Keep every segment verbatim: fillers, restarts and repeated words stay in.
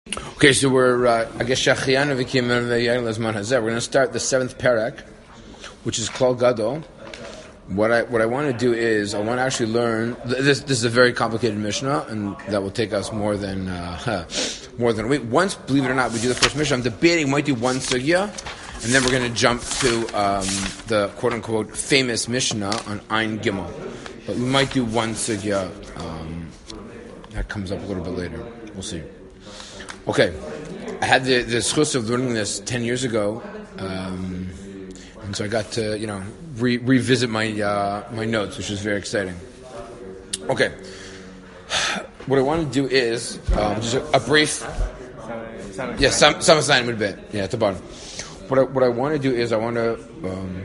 Okay, so we're, uh, I guess, Shachianu Vikim Lazman Hazeh. We're going to start the seventh parak, which is Klal Gadol. What I what I want to do is, I want to actually learn, this This is a very complicated Mishnah, and that will take us more than uh, more than a week. Once, believe it or not, we do the first Mishnah, I'm debating, we might do one Sugya, and then we're going to jump to um, the quote-unquote famous Mishnah on Ein Gimel. But we might do one Sugya, um, that comes up a little bit later. We'll see. Okay, I had the, the schus of learning this ten years ago, um, and so I got to, you know, re- revisit my uh, my notes, which was very exciting. Okay, what I want to do is um, just a, a brief, yeah, some some assignment bit, yeah, at the bottom. What I, what I want to do is I want to um,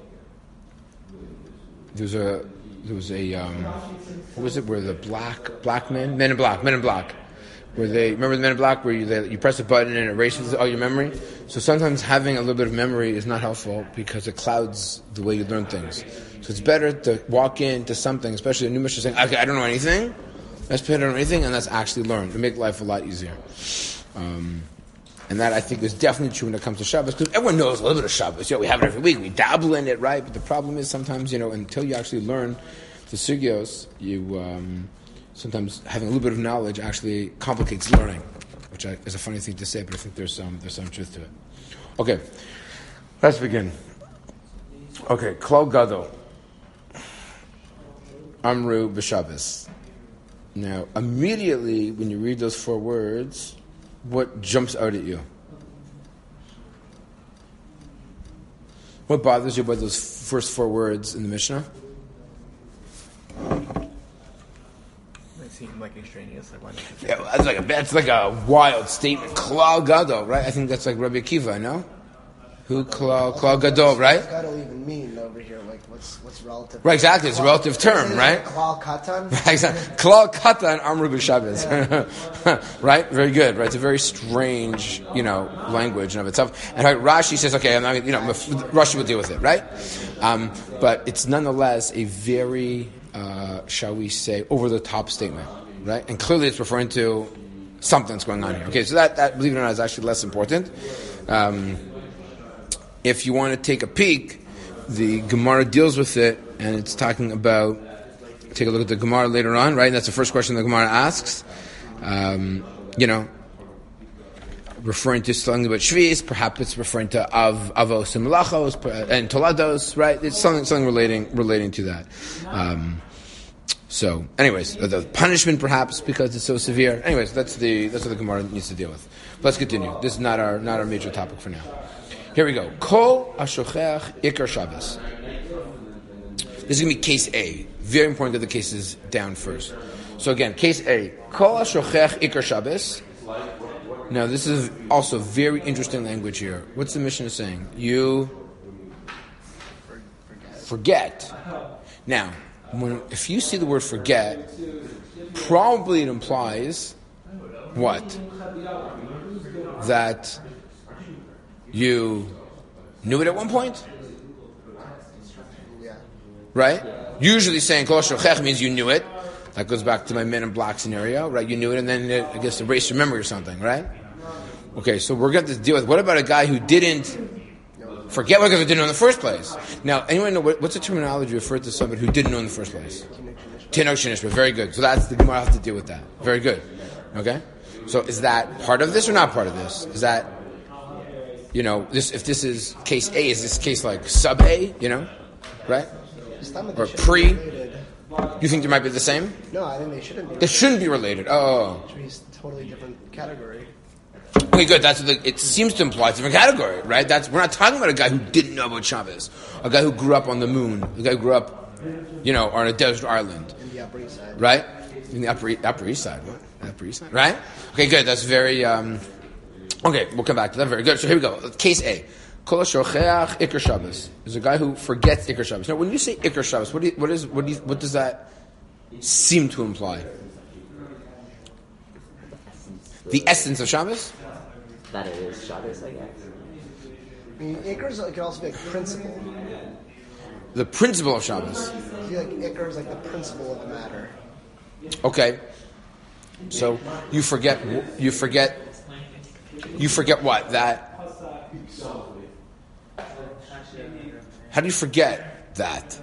there's a there was a um, what was it? Where the black black men, men in black, men in black. Where they remember the Men in Black, where you they, you press a button and it erases all your memory. So sometimes having a little bit of memory is not helpful because it clouds the way you learn things. So it's better to walk into something, especially a new mission, saying, "Okay, I don't know anything. Let's put it on anything," and let's actually learn to make life a lot easier. Um, and that I think is definitely true when it comes to Shabbos, because everyone knows a little bit of Shabbos. You know, we have it every week. We dabble in it, right? But the problem is sometimes, you know, until you actually learn the sugyos, you. Um, Sometimes having a little bit of knowledge actually complicates learning, which I, is a funny thing to say, but I think there's some there's some truth to it. Okay, let's begin. Okay, Klal Gadol, Amru b'Shabbos. Now, immediately when you read those four words, what jumps out at you? What bothers you about those first four words in the Mishnah? Seem like extraneous. Like, why not? Yeah, that's like a that's like a wild statement. Klal Gadol, right? I think that's like Rabbi Akiva, no? Who Klal Klal Gadol, right? What's Gadol even mean over here? Like, what's what's relative? Right, exactly. It's a relative term, right? Klal Katan. Right, exactly. Klal Katan Amru b'Shabbos. Right, very good. Right, it's a very strange, you know, language in of itself. And right, Rashi says, okay, I'm not, you know, Rashi will deal with it, right? Um, but it's nonetheless a very Uh, shall we say, over-the-top statement, right? And clearly it's referring to something that's going on here. Okay, so that, that believe it or not, is actually less important. Um, if you want to take a peek, the Gemara deals with it, and it's talking about, take a look at the Gemara later on, right? And that's the first question the Gemara asks. Um, you know, referring to something about Shvis, perhaps it's referring to Av, Avos and Melachos, and Tolados, right? It's something, something relating, relating to that. Um, So, anyways, the punishment perhaps because it's so severe. Anyways, that's the that's what the Gemara needs to deal with. But let's continue. This is not our not our major topic for now. Here we go. Kol ashochech ikar Shabbos. This is going to be case A. Very important to get the cases down first. So again, case A. Kol ashochech ikar Shabbos. Now this is also very interesting language here. What's the Mishnah saying? You forget. Now. When, if you see the word forget, probably it implies what? That you knew it at one point? Right? Usually saying Kol Shochech means you knew it. That goes back to my Men in Black scenario, right? You knew it and then it, I guess erased your memory or something, right? Okay, so we're going to deal with, what about a guy who didn't forget what he didn't know in the first place? Now, anyone know what, what's the terminology referred to somebody who didn't know in the first place? Tinok Shinishba. Very good. So that's the Gemara has to deal with that. Very good. Okay. So is that part of this or not part of this? Is that, you know, this if this is case A, is this case like sub A? You know, right? Or pre? You think they might be the same? No, I think they shouldn't be. They shouldn't be related. Oh. It should be a totally different category. Okay, good. That's what the, it seems to imply it's a different category, right? That's we're not talking about a guy who didn't know about Shabbos, a guy who grew up on the moon, a guy who grew up, you know, on a desert island, in the Upper East Side, right? In the Upper Upper East Side, what? Upper East Side, right? Okay, good. That's very. Um, okay, we'll come back to that. Very good. So here we go. Case A: Kol shocheach ikar Shabbos. There's a guy who forgets ikar Shabbos. Now, when you say ikar Shabbos, what do you, what is what do you, what does that seem to imply? The essence of Shabbos. That it is Shabbos, I guess. I mean, Icar's can also be like principle. The principle of Shabbos. I feel like Icar is like the principle of the matter. Okay. So you forget you forget You forget what? That. How do you forget that?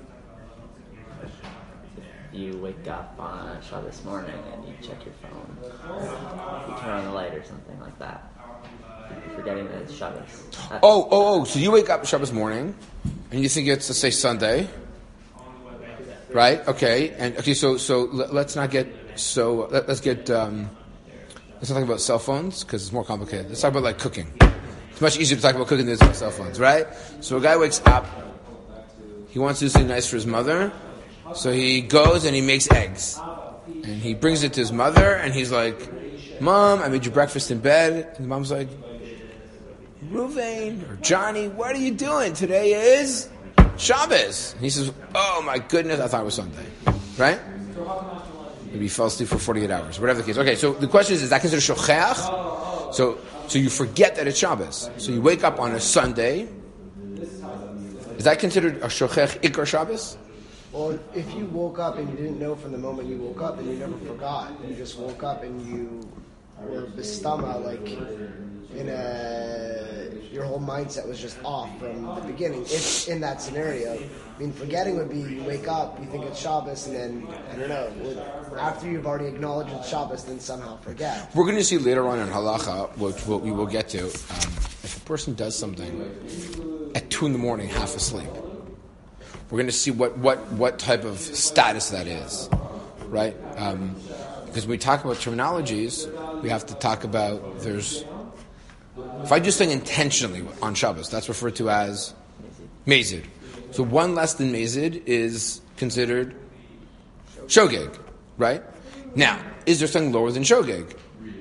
You wake up on Shabbos morning and you check your phone. You turn on the light or something like that. You're forgetting that it's Shabbos. That's Oh, oh, oh. So you wake up Shabbos morning and you think it's, let's say, Sunday. Right? Okay. And okay, so so let, let's not get so let, let's get um, let's not talk about cell phones because it's more complicated. Let's talk about like cooking. It's much easier to talk about cooking than about cell phones, right? So a guy wakes up, he wants to do something nice for his mother, so he goes and he makes eggs. And he brings it to his mother and he's like, Mom, I made you breakfast in bed. And the mom's like, Ruvain or Johnny, what are you doing? Today is Shabbos. And he says, oh my goodness, I thought it was Sunday. Right? Maybe he fell asleep for forty-eight hours, whatever the case. Okay, so the question is, is that considered shocheach? So, so you forget that it's Shabbos. So you wake up on a Sunday. Is that considered a shochech ikar Shabbos? Well, if you woke up and you didn't know from the moment you woke up, then you never forgot. You just woke up and you were bistama, like in a, your whole mindset was just off from the beginning. If in that scenario, I mean, forgetting would be you wake up, you think it's Shabbos, and then I don't know. After you've already acknowledged it's Shabbos, then somehow forget. We're going to see later on in halacha, which we'll, we will get to, um, if a person does something at two in the morning, half asleep. We're going to see what, what, what type of status that is, right? Um, because when we talk about terminologies, we have to talk about there's. If I do something intentionally on Shabbos, that's referred to as mazid. So one less than mazid is considered shogeg, right? Now, is there something lower than shogeg?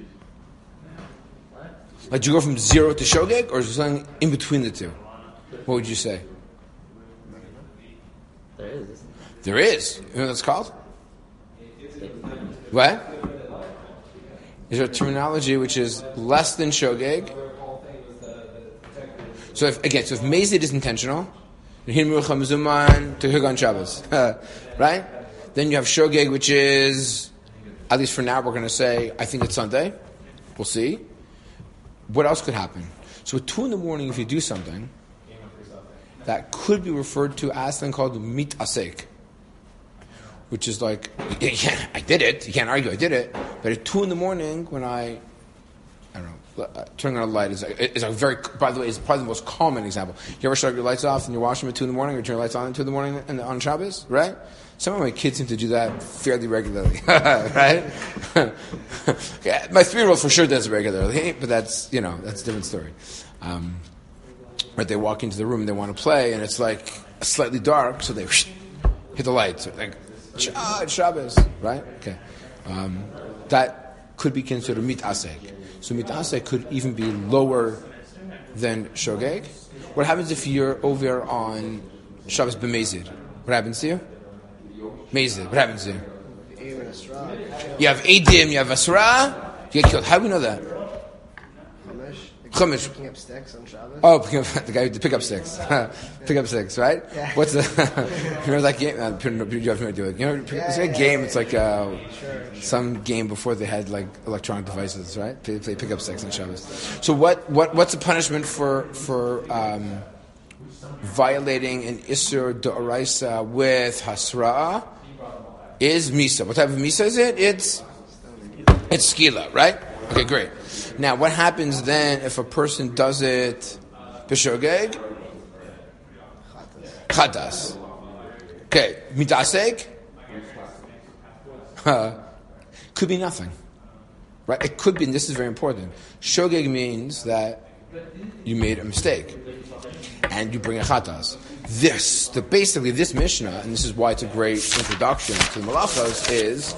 Like, do you go from zero to shogeg, or is there something in between the two? What would you say? There is, isn't there? There is. You know what that's called? What? Is there a terminology which is less than shogeg? So if, again, so if mazid is intentional, to Shabbos, right? Then you have shogeg, which is, at least for now, we're going to say, I think it's Sunday. We'll see. What else could happen? So at two in the morning, if you do something, that could be referred to as something called mit asek, which is like, yeah, I did it. You can't argue I did it. But at two in the morning, when I, I don't know, uh, turning on a light is a, is a very, by the way, is probably the most common example. You ever shut your lights off and you wash them at two in the morning, or turn your lights on at two in the morning and on Shabbos, right? Some of my kids seem to do that fairly regularly, right? Yeah, my three-year-old for sure does it regularly, but that's, you know, that's a different story. Um, Right, they walk into the room and they want to play, and it's like slightly dark, so they whoosh, hit the lights. Like, ah, it's Shabbos, right? Okay, um, that could be considered mit asek. So mit asek could even be lower than shogeg. What happens if you're over on Shabbos b'mezid? What happens to you? Mezid. What happens to you? You have edim, you have asra, you get killed. How do we know that? Chumash. Picking up sticks on Shabbos. Oh, the guy who pick up sticks. Pick up sticks, right? Yeah. What's the... remember that game? Uh, you have to do it. You know, yeah, it's a yeah, game. yeah. It's like uh, Sure, sure. some game before they had like electronic devices, right? Play, play pick up sticks on Shabbos. So what, what what's the punishment for for um, violating an Isur D'Oraisa with Hasra'ah? Is Misa. What type of Misa is it? It's it's Skila, right? Okay, great. Now, what happens then if a person does it b'shogeg? Chatas. Okay, mitasek? Uh, could be nothing. Right? It could be, and this is very important. Shogeg means that you made a mistake. And you bring a chatas. This, the, basically this Mishnah, and this is why it's a great introduction to the Malachos, is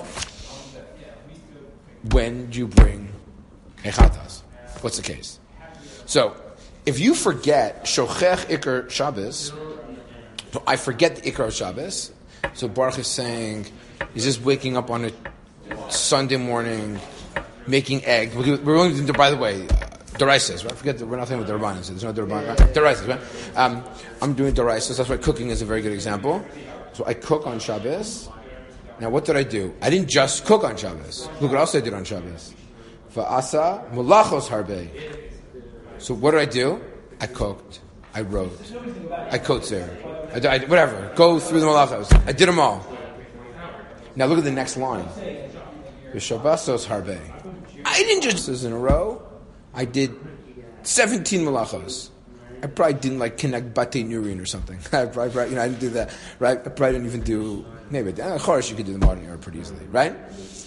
when you bring a chatas. What's the case? So, if you forget shochech ikar Shabbos, so I forget the ikar of Shabbos, so Baruch is saying, he's just waking up on a Sunday morning, making egg. We're going to, by the way, uh, Deraisas, right? Forget that we're not talking about Derabanan. There's no Derabanan, right? Deraisas, right? Um, I'm doing Deraisas. That's why cooking is a very good example. So I cook on Shabbos. Now, what did I do? I didn't just cook on Shabbos. Look what else I did on Shabbos. Va'asa mulachos harbe. So what did I do? I cooked. I wrote. I kotzer. I, I whatever. Go through the malachos. I did them all. Now look at the next line. V'shabasos harbe. I didn't just in a row. I did seventeen malachos. I probably didn't like connect batei nurin or something. I probably, you know, I didn't do that. Right? I probably didn't even do. Maybe of course you could do the modern era pretty easily, right?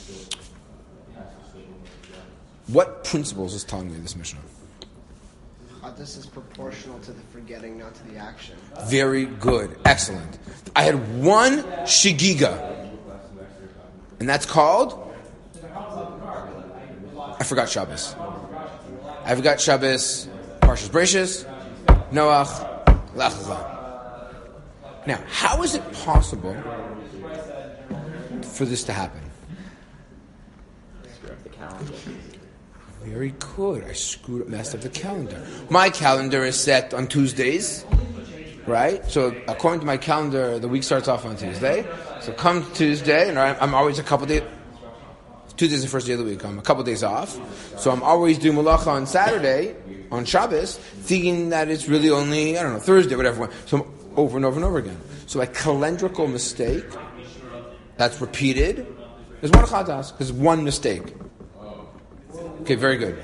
What principles is telling me this Mishnah? Uh, this is proportional to the forgetting, not to the action. Very good. Excellent. I had one shigiga. And that's called? I forgot Shabbos. I forgot Shabbos, Parshas Bereishis, Noach, Lech Lecha. Now, how is it possible for this to happen? Screw up the calendar. Very good. I screwed up, messed up the calendar. My calendar is set on Tuesdays, right? So according to my calendar, the week starts off on Tuesday. So come Tuesday, and I'm, I'm always a couple days. Tuesday's the first day of the week. I'm a couple days off, so I'm always doing malacha on Saturday, on Shabbos, thinking that it's really only I don't know Thursday, whatever. So I'm over and over and over again. So a calendrical mistake that's repeated is one chatas. There's one mistake. Okay, very good.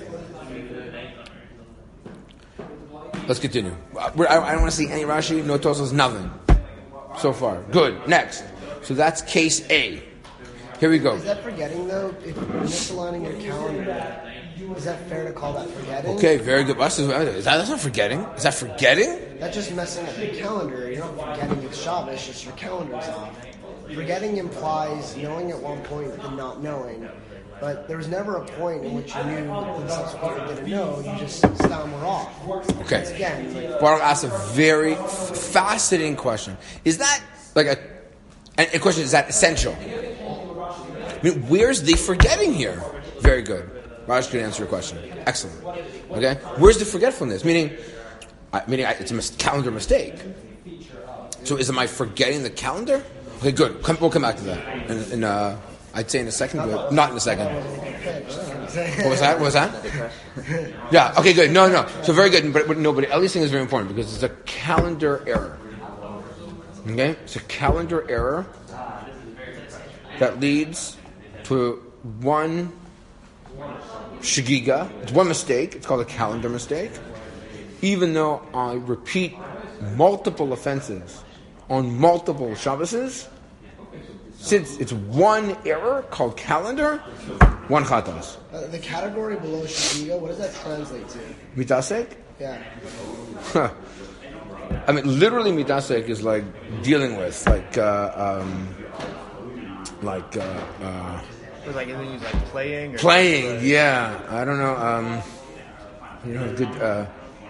Let's continue. We're, I, I don't want to see any Rashi, no Tosfos, nothing. So far. Good. Next. So that's case A. Here we go. Is that forgetting, though? If you're misaligning your calendar, is that fair to call that forgetting? Okay, very good. Is that, that's not forgetting. Is that forgetting? That's just messing up your calendar. You're not forgetting it's Shabbos, just your calendar's off. Forgetting implies knowing at one point and not knowing. But there was never a point in which you knew and subsequently didn't know. You just stam were off. Okay. Once again, like, Baruch asked a very f- fascinating question. Is that like a? And a question is that essential? I mean, where's the forgetting here? Very good. Raj can answer your question. Excellent. Okay. Where's the forgetfulness? Meaning, I, meaning I, it's a mis- calendar mistake. So is it my forgetting the calendar? Okay, good. Come, we'll come back to that. And, and uh, I'd say in a second, but not in a second. What was that? What was that? Yeah. Okay. Good. No. No. So very good. But, but no. But Ellie's thing is very important because it's a calendar error. Okay. It's a calendar error that leads to one shigiga. It's one mistake. It's called a calendar mistake. Even though I repeat multiple offenses on multiple Shabboses, since it's one error called calendar, one chatas. Uh, the category below shigiga, what does that translate to? Mitasek? Yeah. Huh. I mean, literally, mitasek is like dealing with, like, uh, um, like, uh, uh, Was like, isn't he like playing? Or playing. Yeah, I don't know. Um, you know, good. Uh,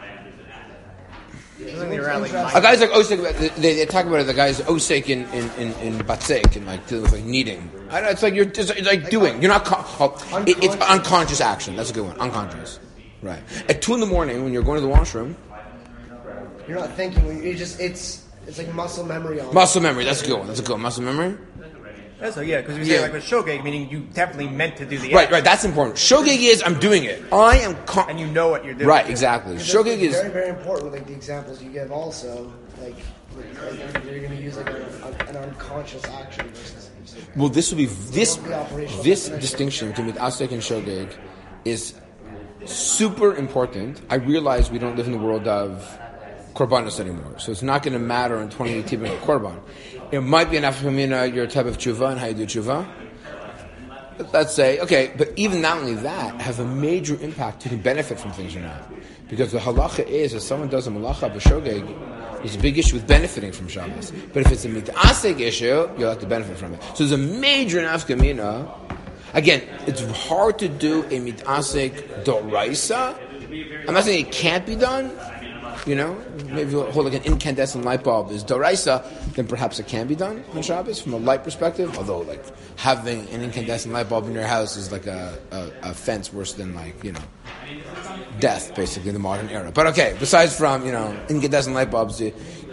Isn't he around like a guy's like osek. They, they talk about it. The guy's osek in in in, in batzek and like dealing with like kneading. I don't know, it's like you're just it's like doing. You're not. Con- oh, it, it's unconscious action. That's a good one. Unconscious. Right. At two in the morning when you're going to the washroom. You're not thinking. You just it's it's like muscle memory on. Muscle memory. That's a good one. That's a good one. Muscle memory. That's like, yeah, because we Yeah. say like with shogeg, meaning you definitely meant to do the Right. act, Right. That's important. Shogeg is I'm doing it. I am. Con- and you know what you're doing. right. Exactly. Because Shogeg it's is. very very important. Like the examples you give, also like, like you're going to use like an, an unconscious action versus. Well, this would be this this distinction between mitasek and shogeg is super important. I realize we don't live in the world of korbanos anymore, so it's not going to matter in twenty eighteen being a korban. It might be an afkamina your type of tshuva and how you do tshuva. Let's say okay, but even not only that, have a major impact. You can benefit from things or not, because the halacha is if someone does a malacha b'shogeg, there's a big issue with benefiting from Shabbos. But if it's a mitasek issue, you'll have to benefit from it. So there's a major nafkamina. Again, it's hard to do a mitasek doraisa. I'm not saying it can't be done. You know, maybe you'll hold like an incandescent light bulb is doraisa, then perhaps it can be done on Shabbos from a light perspective. Although, like having an incandescent light bulb in your house is like a, a, a fence worse than like you know death, basically in the modern era. But okay, besides from you know incandescent light bulbs,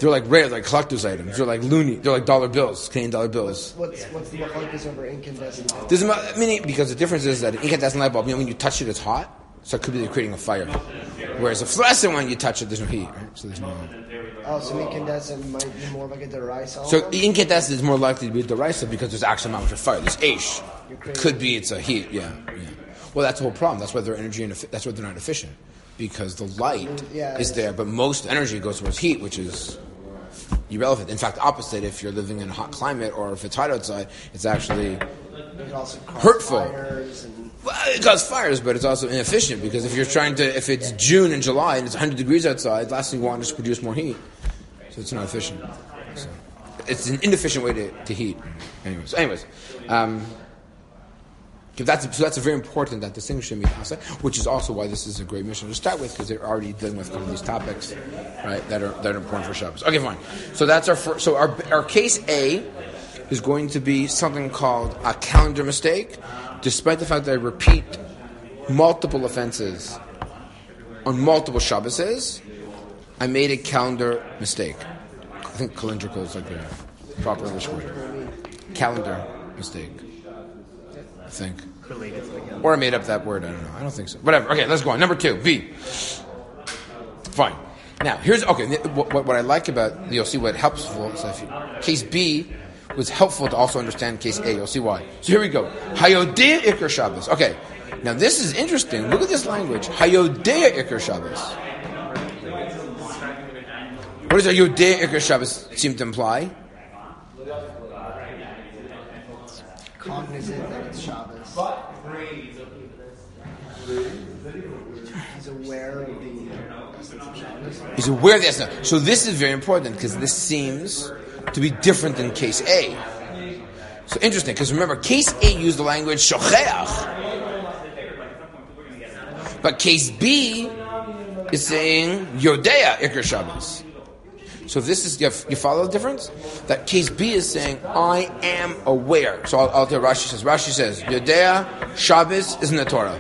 They're like rare, like collector's items. They're like loony. They're like dollar bills, Canadian dollar bills. What's what's the machlokes over incandescent? Doesn't matter, I mean, because the difference is that an incandescent light bulb, you know, when you touch it, it's hot, so it could be creating a fire. Whereas a fluorescent one, you touch it, there's no heat, right? So there's no. Oh, so incandescent might be more like a deraisa. So incandescent is more likely to be derisive because there's actually not much of fire. There's ash. Could be it's a heat. Yeah, yeah. Well, that's the whole problem. That's why they're energy and that's why they're not efficient, because the light Yeah, is there, but most energy goes towards heat, which is irrelevant. In fact, opposite. If you're living in a hot climate or if it's hot outside, it's actually It could also cause hurtful. fires and Well, it causes fires, but it's also inefficient because if you're trying to, if it's June and July and it's one hundred degrees outside, the last thing you want is to produce more heat. So it's not efficient. So it's an inefficient way to, to heat. Anyways, anyways, um, that's so that's a very important that distinction, which is also why this is a great mission to start with, because they're already dealing with kind of these topics, right, that are that are important for Shabbos. Okay, fine. So that's our first, so our our case A is going to be something called a calendar mistake, despite the fact that I repeat multiple offenses on multiple Shabboses. I made a calendar mistake. I think calendrical is like a proper English word. Calendar mistake. I think. Related to the calendar. Or I made up that word. I don't know. I don't think so. Whatever. Okay, let's go on. Number two, B. Fine. Now, here's, okay, what, what I like about, you'll see what helps. So if you, case B was helpful to also understand case A. You'll see why. So here we go. Hayodea Iker Shabbos. Okay. Now, this is interesting. Look at this language. Hayodea Iker Shabbos. What does Hayodea Iker Shabbos seem to imply? cognizant that it's Shabbos. He's aware of the essence of Shabbos. He's aware of the essence. So this is very important because this seems to be different than case A. So interesting, because remember, case A used the language shocheach. But case B is saying Yodea Iker Shabbos. So if this is, you, have, you follow the difference? That case B is saying, I am aware. So I'll, I'll tell Rashi says, Rashi says, Yodea Shabbos is in the Torah.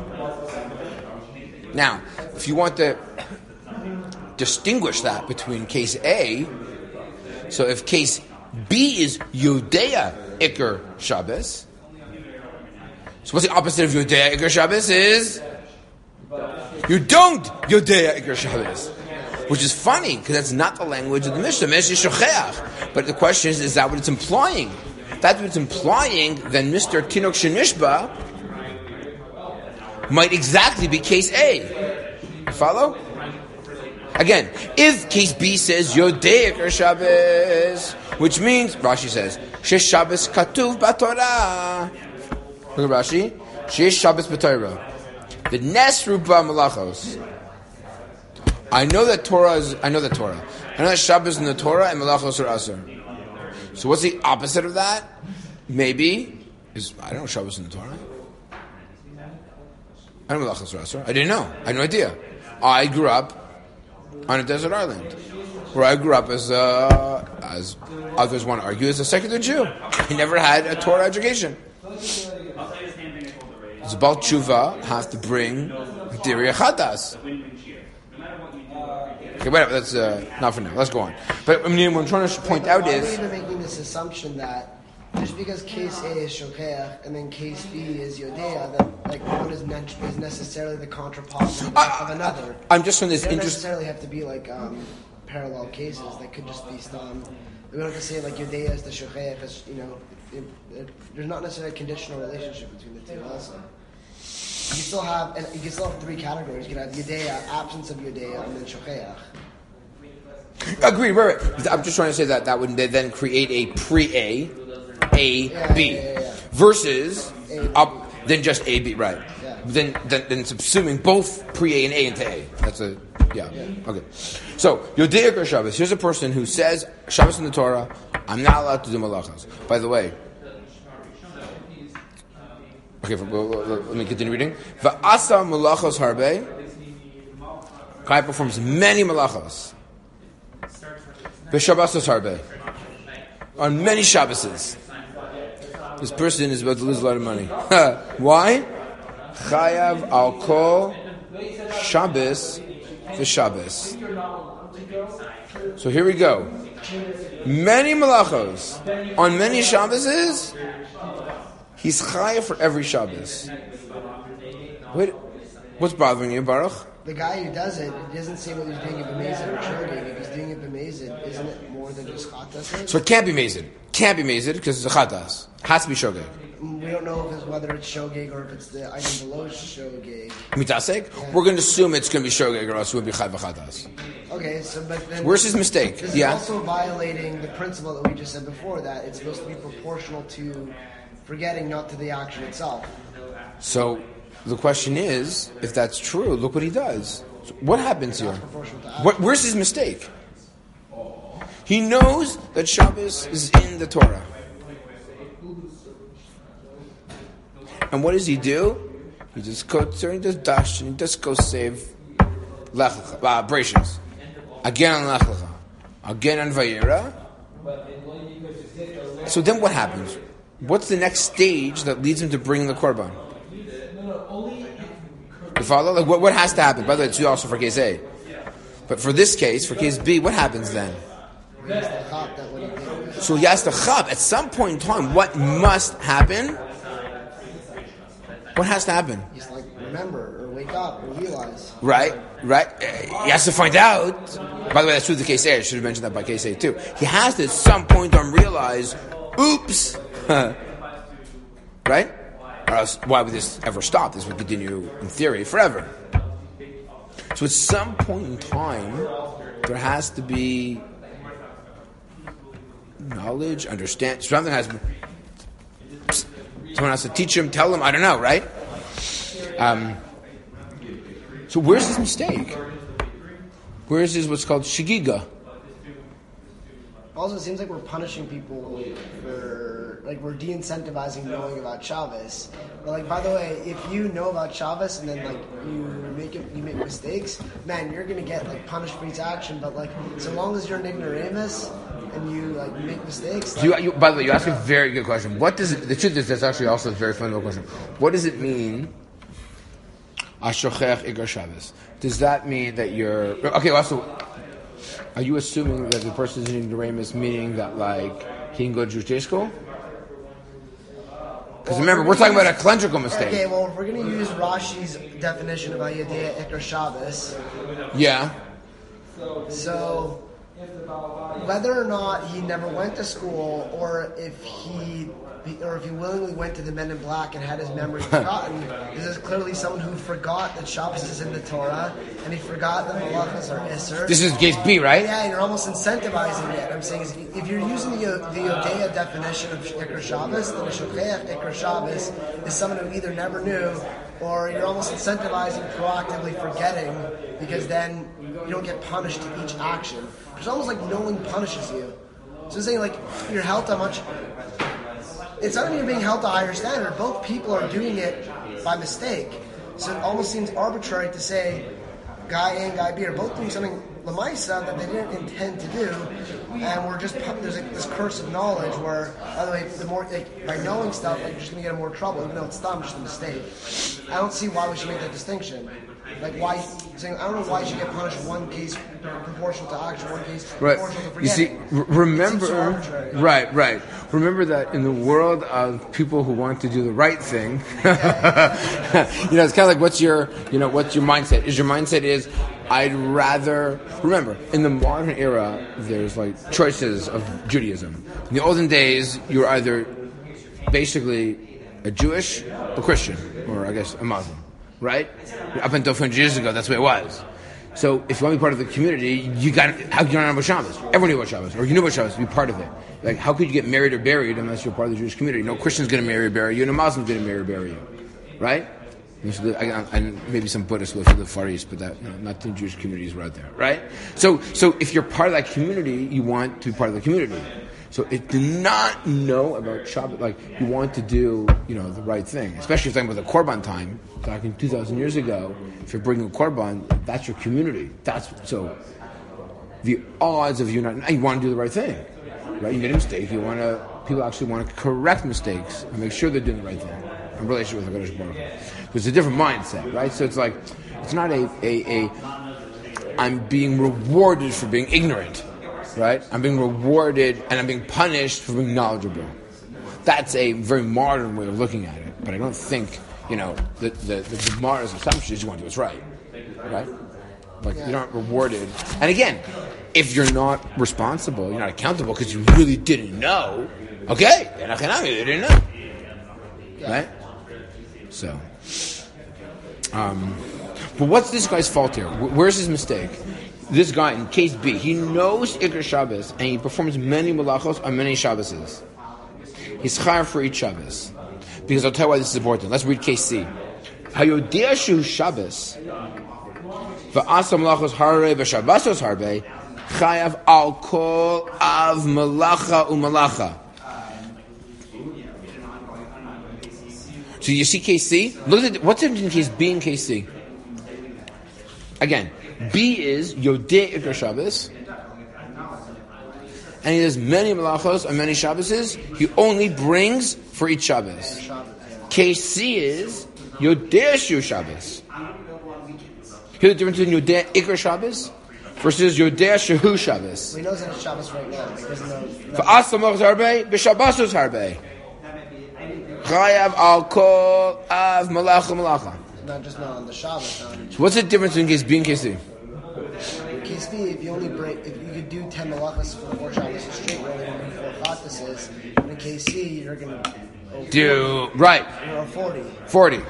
Now, if you want to distinguish that between case A, so if case B is Yodea Iker Shabbos, so what's the opposite of Yodea Iker Shabbos is you don't Yodea Iker Shabbos, which is funny because that's not the language of the Mishnah. Mishnah is shocheach, but the question is: is that what it's implying? That's what it's implying. Then Mister Tinok Shenishba might exactly be case A. You follow? Again, if case B says Yodea Iker Shabbos, which means Rashi says Shesh Shabbos Katuv B'Torah. Look at Rashi. Shesh Shabbos B'Torah. The Nes Ruba Malachos. I know that Torah is. I know that Torah. I know that Shabbos in the Torah and Malachos are Asur. So what's the opposite of that? Maybe is I don't know Shabbos in the Torah. I know Malachos are Asur. I didn't know. I had no idea. I grew up on a desert island, where I grew up as a, as others want to argue, as a secular Jew. I never had a Torah education. So Baal Tshuva has to bring Diri Chadas. Okay, whatever. That's uh, not for now. Let's go on. But I mean, what I'm trying to point out Why are we is even making this assumption that just because case A is shokeach and then case B is yodea, that like one is, ne- is necessarily the contraposition Uh, of another. I'm just on this They don't interest. necessarily have to be like um, parallel cases. They could just be um, we don't have to say like yodea is the shokeach, because you know it, it, there's not necessarily a conditional relationship between the two. Also, you can still have and you can still have three categories. You can have yodea, absence of yodea, and then shokeach. Agree, right, right. I'm just trying to say that that would then create a pre-A, A, Yeah, B, yeah, yeah, yeah. versus A, up then just A, B, right? Yeah. Then, then then subsuming both pre-A and A into A. That's a yeah. Okay. So Yodea Iker Shabbos. Here's a person who says Shabbos in the Torah. I'm not allowed to do malachas. By the way. Okay, for, let me continue reading. Va'asa malachos harbe. Guy performs many malachos. V'shabbos harbe. On many Shabboses. This person is about to lose a lot of money. Why? Chayav al kol Shabbos v'Shabbos. So here we go. Many malachos on many Shabbases, he's chayav for every Shabbos. Wait, what's bothering you, Baruch? The guy who does it, it doesn't say whether he's doing it b'mezid or shogeg. If he's doing it b'mezid, isn't it more than just chatas? So it can't be mezid. Can't be mezid because it's a chatas. Has to be shogeg. We don't know if it's whether it's shogeg or if it's the item below shogeg. Mitasek? Yeah. We're going to assume it's going to be shogeg or else it would be chayv v'chatas. Okay, so but then Where's his mistake? This Yeah. is also violating the principle that we just said before, that it's supposed to be proportional to forgetting, not to the action itself. So the question is, if that's true, look what he does. So what happens here? Proportional to action. What, where's his mistake? He knows that Shabbos is in the Torah. And what does he do? He just goes there, he does dash, and he just goes save Lech Lecha, uh, Bereshis. Again on Lech Lecha. Again on Vayera. So then what happens? What's the next stage that leads him to bring the Korban? You follow? Like what, what has to happen? By the way, it's also for case A. But for this case, for case B, what happens then? He's the chop that what he did. So he has to chab. At some point in time, what must happen? What has to happen? He's like, remember, or wake up, or realize. Right, right. Uh, He has to find out. By the way, that's true of the case A. I should have mentioned that by case A too. He has to at some point on realize, oops. Right? Or else, why would this ever stop? This would continue, in theory, forever. So at some point in time, there has to be knowledge, understand. Something has to Someone has to teach him, tell him, I don't know, right? Um, so where's his mistake? Where's his what's called shigiga? Also, it seems like we're punishing people for, like, we're de-incentivizing knowing about Shabbos. But, like, by the way, if you know about Shabbos and then, like, you make it, you make mistakes, man, you're gonna get, like, punished for each action. But, like, so long as you're an ignoramus and you, like, make mistakes. Like, You, you, by the way, you asked a very good question. What does it, the truth is, that's actually also a very fundamental question. What does it mean? Ashochech Igar Shabbos. Does that mean that you're okay? Also, are you assuming that the person is an ignoramus, meaning that like he can go to Jewish day school? Because Well, remember, we're we're talking gonna about a clerical mistake. Okay, well, if we're going to use Rashi's definition of Ayadea Iker Shabbos, Yeah. so whether or not he never went to school, or if he or if he willingly went to the Men in Black and had his memory forgotten, this is clearly someone who forgot that Shabbos is in the Torah, and he forgot that malachas are Isser. This is case B, right? Yeah, and you're almost incentivizing it. I'm saying is if you're using the the Yodea definition of Iker Shabbos, then a Shocheach Iker Shabbos is someone who either never knew, or you're almost incentivizing proactively forgetting, because then you don't get punished to each action. It's almost like no one punishes you. So I'm saying, like, you're held to much. It's not even being held to a higher standard. Both people are doing it by mistake. So it almost seems arbitrary to say guy A and guy B are both doing something lamaisa that they didn't intend to do, and we're just there's like this curse of knowledge where, by the way, the more like, by knowing stuff, like, you're just gonna get in more trouble, even though it's dumb, just a mistake. I don't see why we should make that distinction. Like, why? Saying I don't know why you should get punished one case proportional to action, one case Right. proportional to You see, forgetting. r- remember, It seems so arbitrary. right, right. Remember that in the world of people who want to do the right thing, you know, it's kind of like, what's your, you know, what's your mindset? Is your mindset is, I'd rather, remember, in the modern era, there's like choices of Judaism. In the olden days, you were either basically a Jewish or Christian, or I guess a Muslim. Right? Up until four hundred years ago, that's the way it was. So if you want to be part of the community, you got how could you not know about Shabbos? Everyone knew about Shabbos, or you knew about Shabbos to be part of it. Like, how could you get married or buried unless you're part of the Jewish community? No Christian's going to marry or bury you, and a Muslim's going to marry or bury you. Right? And, so the, I, and maybe some Buddhists will live the Far East, but that, you know, not the Jewish communities were out there. Right? So, so if you're part of that community, you want to be part of the community. So it did not know about Shabbat, like you want to do, you know, the right thing. Especially if you're talking about the Korban time, talking two thousand years ago, if you're bringing a Korban, that's your community. That's so. The odds of you not, you want to do the right thing, right? You made a mistake. You want to, people actually want to correct mistakes and make sure they're doing the right thing in relationship with HaKadosh Baruch Hu. So it's a different mindset, right? So it's like, it's not a a, a I'm being rewarded for being ignorant, right? I'm being rewarded and I'm being punished for being knowledgeable. That's a very modern way of looking at it, but I don't think, you know, the the, the Gemara's assumption is you want to do what's right, right? Like, Yeah. you're not rewarded. And again, if you're not responsible, you're not accountable because you really didn't know, okay, you didn't know, Yeah. right? So, um, but what's this guy's fault here? Wh- Where's his mistake? This guy, in case B, he knows Iker Shabbos, and he performs many malachos on many Shabboses. He's chayav for each Shabbos. Because I'll tell you why this is important. Let's read case C. Hayodea shu Shabbos, v'asa malachos harbe v'shabbasos harbe, chayav al kol av malacha u'malacha. So you see case C? Look at what's in case B and case C. Again, B is Yodeh Iker Shabbos, and he does many malachos and many Shabboses. He only brings for each Shabbos. Case C is Yodeh Shu Shabbos. Here's the difference between Yodeh Iker Shabbos versus Yodeh Shehu Shabbos. He knows that it's Shabbos right now. He doesn't know. For Asamach Harbe, B'Shabbasos Harbe. Chayav al kol av malacha malacha. Not just not on the Shabbos. Not on each. What's the difference between case B and case C? Case B, if you only break, if you could do ten malachas for four Shabbos straight, you're only going to do four chatases. In case C, you're going to Do right. You're on forty. Forty.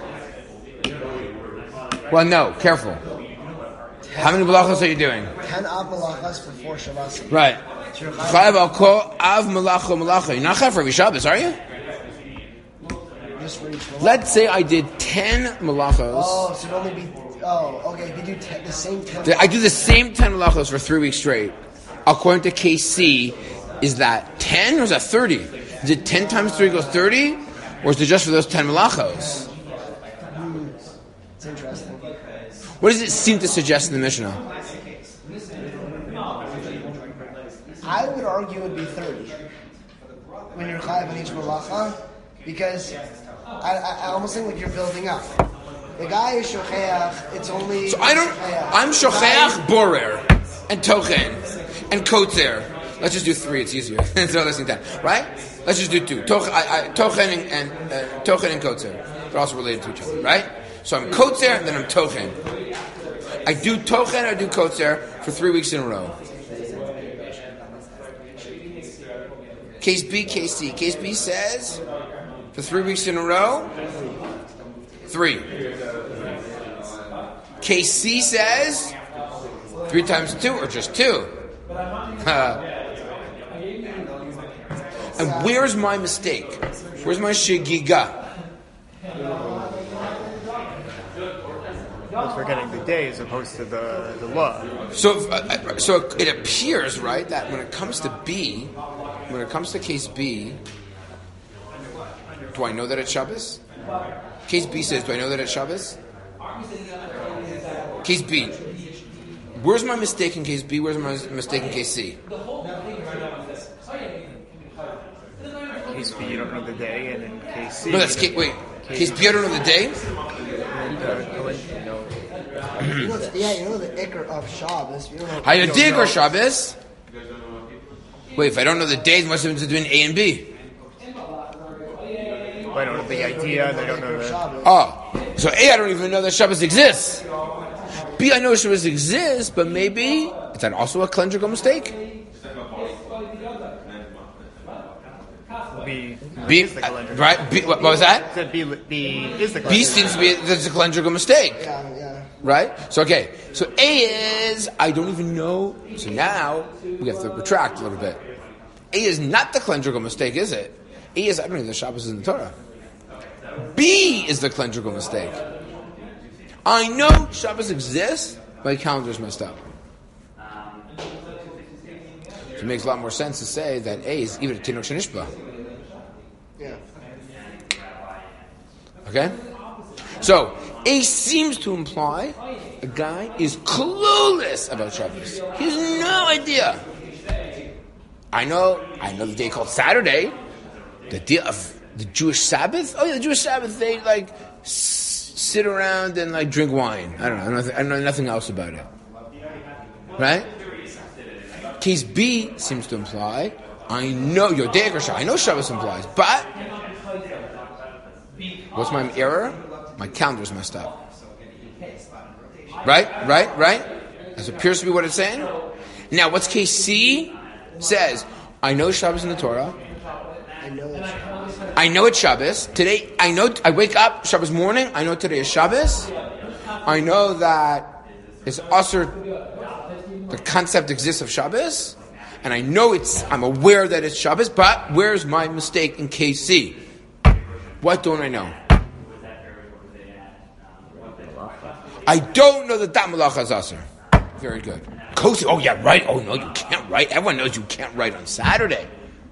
Well, no. Careful. How many malachos are you doing? Ten av malachas for four Shabbos. Right. Chayav al kol av malacha malacha. You're not chayav for every Shabbos, are you? Just for each malach. Let's say I did ten malachos. Oh, so it'd only be. Oh, okay. If you do ten, the same ten. I do the same ten malachos for three weeks straight. According to case C, is that ten or is that thirty? Is it ten times three equals thirty? Or is it just for those ten malachos? Hmm. It's interesting. What does it seem to suggest in the Mishnah? I would argue it'd be thirty when you're chayav on each malacha, because I, I, I almost think like you're building up. The guy is shocheach. It's only. So I don't. shocheach. I'm The guy- shocheach, borer, and tochen, and kotzer. Let's just do three. It's easier. So let's do that, right? Let's just do two. Toch, I, I, tochen and, and uh, tochen and kotzer. They're also related to each other, right? So I'm kotzer, and then I'm tochen. I do tochen, I do kotzer for three weeks in a row. Case B, case C. Case B says for three weeks in a row, three. Case C says three times two or just two. Uh, and where's my mistake? Where's my shigiga? It's forgetting the day as opposed to the, the law. So, uh, so it appears, right, that when it comes to B, when it comes to case B, do I know that it's Shabbos? Case B says, do I know that it's Shabbos? Case B. Where's my mistake in case B? Where's my mistake in case C? Case B, you don't know the day, and in case C, No, that's case, wait. Case B, I don't know the day? You know the, yeah, you know the ikr of Shabbos. You don't know. Hayadig or Shabbos? Wait, if I don't know the days, what's the difference between A and B? I don't know the idea, they don't know the... Shabbos. Oh, so A, I don't even know that Shabbos exists. B, I know Shabbos exists, but maybe is that also a cylindrical mistake? B, B, is the uh, calendar. right? B, what, what was that? Said B, B is the B calendar. seems to be that's a cylindrical mistake, Yeah, yeah. right? So okay, so A is I don't even know. So now we have to retract a little bit. A is not the cylindrical mistake, is it? A is I don't know the Shabbos is in the Torah. B is the cylindrical mistake. I know Shabbos exists, but the calendar's messed up. So it makes a lot more sense to say that A is even a Tinok Shenishba. Yeah. Okay? So, A seems to imply a guy is clueless about Shabbos. He has no idea. I know, I know the day called Saturday, the day of the Jewish Sabbath. Oh yeah, the Jewish Sabbath, they like s- sit around and like drink wine. I don't know, I know, I know nothing else about it. Right? Case B seems to imply, I know, Yodea or Shabbos, I know Shabbos implies, but what's my error? My calendar's messed up. Right? Right? Right? That appears to be what it's saying. Now, what's case C? Says, I know Shabbos in the Torah. I know it's Shabbos. I know it's Shabbos. Today, I know, I wake up Shabbos morning, I know today is Shabbos. I know that it's usher, the concept exists of Shabbos. And I know it's, I'm aware that it's Shabbos, but where's my mistake in case C? What don't I know? I don't know that that malacha is usher. Very good. Kosi, oh yeah, right. Oh no, you can't write. Everyone knows you can't write on Saturday.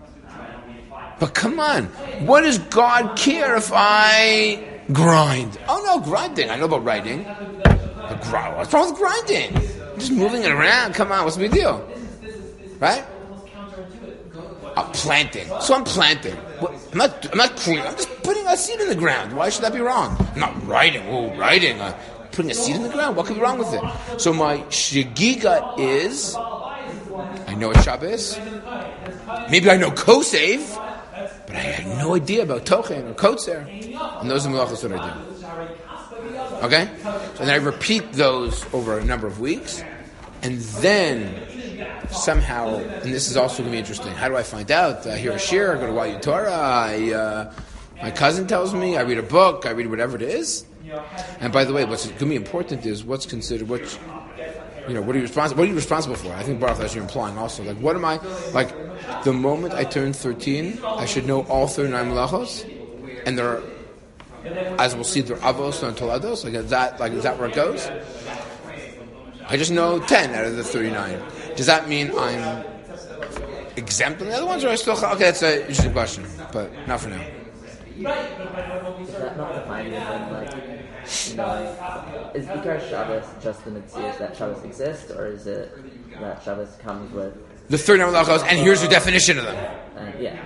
But come on, what does God care if I grind? Oh no, grinding. I know about writing. But grind, what's wrong with grinding? I'm just moving it around. Come on, what's the big deal? Right? I'm planting. So I'm planting. What, I'm not. I'm not cleaning. I'm just putting a seed in the ground. Why should that be wrong? I'm not writing. Oh, writing. Uh, putting a seed in the ground. What could be wrong with it? So my shagiga is, I know it's Shabbos. Maybe I know Kosev, but I had no idea about Tochen or Kotzer. And those are malachos that I do. Okay? So then I repeat those over a number of weeks. And then somehow, and this is also going to be interesting, how do I find out? I hear a shir, I go to Y U Torah, I, uh, my cousin tells me, I read a book, I read whatever it is. And by the way, what's going to be important is what's considered, what, you know, what are you responsible, what are you responsible for? I think Baruch, as you're implying also, like, what am I, like, the moment I turn thirteen, I should know all thirty-nine malachos, and there are, as we'll see, there are avos and tolados, like, is that, like, is that where it goes? I just know ten out of the thirty-nine. Does that mean I'm exempt on the other ones, or I still, okay, that's an interesting question, but not for now. Is that not defined within, like, you know, is Ikar Shabbos just the mitzvahs that Shabbos exists, or is it that Shabbos comes with the thirty-nine malachos, and here's your definition of them. Uh, yeah.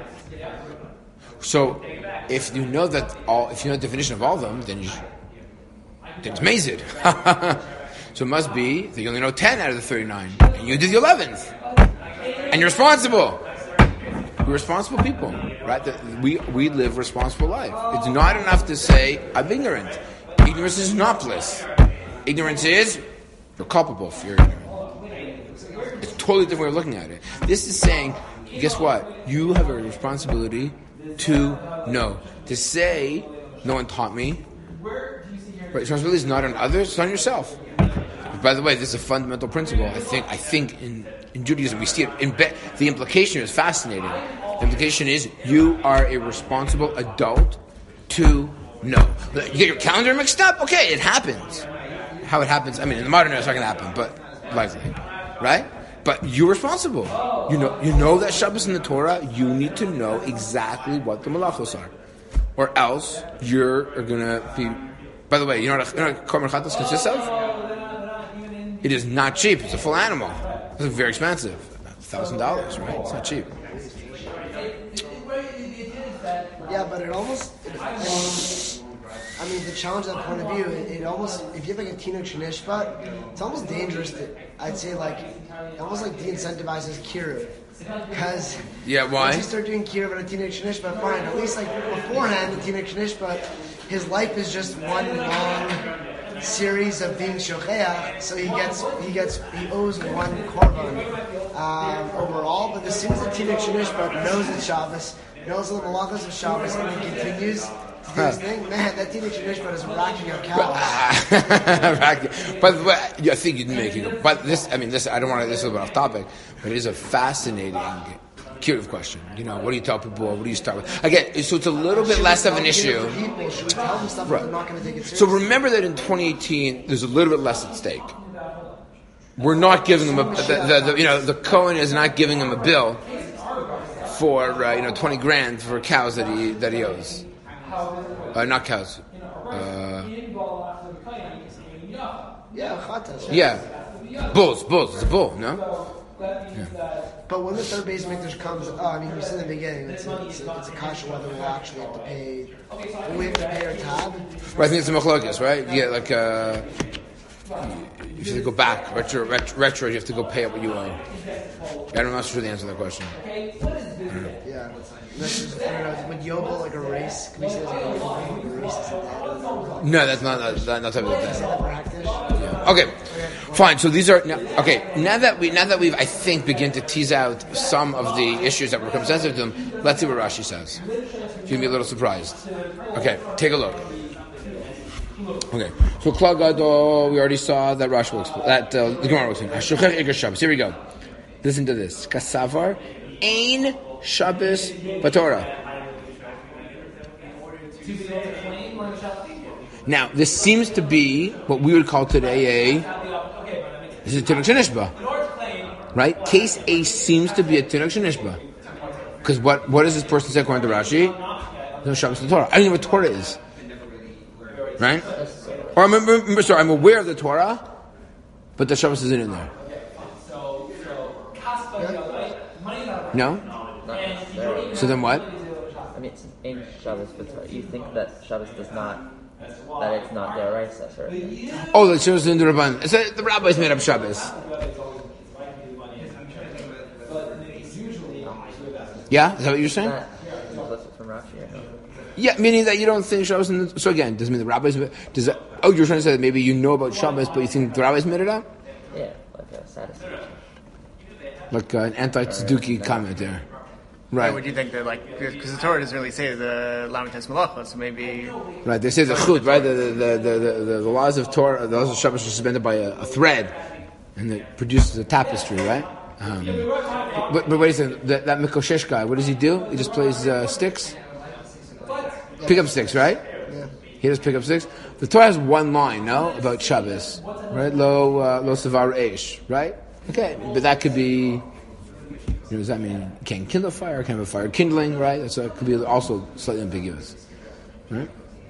So, if you know that all, if you know the definition of all of them, then you, then it's mazid. So it must be that you only know ten out of the thirty-nine, and you did the eleventh, and you're responsible. We're responsible people, right? We we live responsible life. It's not enough to say I'm ignorant. Ignorance is not bliss. Ignorance is you're culpable if you're ignorant. It's a totally different way of looking at it. This is saying, guess what? You have a responsibility to know. To say, no one taught me. Right? Responsibility is not on others; it's on yourself. By the way, this is a fundamental principle. I think. I think in, in Judaism we see it. In be, the implication is fascinating. The implication is you are a responsible adult to know. You get your calendar mixed up. Okay, it happens. How it happens? I mean, in the modern era, it's not going to happen, but likely, right? But you're responsible. You know. You know that Shabbos in the Torah. You need to know exactly what the malachos are, or else you're going to be. By the way, you know what a korban chatas consists of? It is not cheap. It's a full animal. It's very expensive. About a thousand dollars, right? It's not cheap. Yeah, but it almost, it, I, mean, I mean, to challenge that point of view, it, it almost, if you have like a Tinok Shenishpat, it's almost dangerous to, I'd say like, it almost like de-incentivizes Kiruv. Because yeah, why? once you start doing Kiruv and a Tinok Shenishpat, fine, at least like beforehand, the Tinok Shenishpat, his life is just one long series of being shocheach, so he gets he gets he owes one korban um, overall. But as soon as the Tinok Shenishpat knows it's Shabbos, knows the malachos of Shabbos, and he continues to do his thing, man, that Tinok Shenishpat is racking up calories. But, but, but I think you're making. But this, I mean, this. I don't want to. This is a bit off topic, but it is a fascinating curative question. You know, what do you tell people? What do you start with? Again, so it's a little bit less of an issue. People, should we tell them stuff right. They're not going to take it seriously? So remember that in twenty eighteen, there's a little bit less at stake. We're not giving them a, the, the, the you know, the Cohen is not giving him a bill for uh, you know twenty grand for cows that he that he owes. Uh, not cows. Uh, yeah, chatas. Yeah, bulls. Bulls. It's a bull. No. Yeah. But when the third base makers comes, oh, I mean, we said in the beginning, it's a, it's a, it's a kasha whether we'll actually have to pay, will we have to pay our tab? Right, I think it's a machlokes, right? Yeah, like, uh, you have to go back, retro, retro, retro, you have to go pay up what you owe. I don't know if sure the answer to that question. Yeah. This is, would Yovel like a race? Can we say it's like a Yovel, like a race? Is it that? No, that's not not, not, not type of Is thing. that practice? Yeah. Okay, fine. So these are now, okay. Now that we now that we've I think begin to tease out some of the issues that become sensitive to them, let's see what Rashi says. You're gonna be a little surprised. Okay, take a look. Okay, so Klal Gadol, we already saw that Rashi will explain that uh, the Gemara will explain. Hashuchach Iker Shabbos. Here we go. Listen to this. Kasavar ein Shabbos b'Torah. Now, this seems to be what we would call today a this is a Tinuk Shenishba, right? Case A seems to be a Tinuk Shenishba, because what what does this person say according to Rashi? No Shabbos Torah. I don't know what Torah is, right? Or I'm remember, sorry, I'm aware of the Torah, but the Shabbos isn't in there. No. So then what? I mean, it's in Shabbos, but you think that Shabbos does not, that it's not deraisa sort of thing. Oh, the Shabbos in the Rabban. It's a, the rabbis made up Shabbos. Yeah, is that what you're saying? That is implicit from Rashi, or no? Yeah, meaning that you don't think Shabbos in the... So again, does it mean the rabbis... Does that, oh, you're trying to say that maybe you know about Shabbos, but you think the rabbis made it up? Yeah, like a satisfaction. Like uh, an anti-Tzeduki comment there. Right. Why would you think that, like, because the Torah doesn't really say the Lamites Malacha, so maybe... Right, they say the chut, right? The, the, the, the, the, the laws of Torah, the laws of Shabbos are suspended by a, a thread, and it produces a tapestry, right? Um, but, but wait a second, that, that Mikoshesh guy, what does he do? He just plays uh, sticks? Pick up sticks, right? Yeah. He does pick up sticks. The Torah has one line, no? About Shabbos, right? Lo, uh, lo savar eish, right? Okay, but that could be... You know, does that mean you can't kindle a fire? Can't have a fire kindling, right? So it could be also slightly ambiguous, right?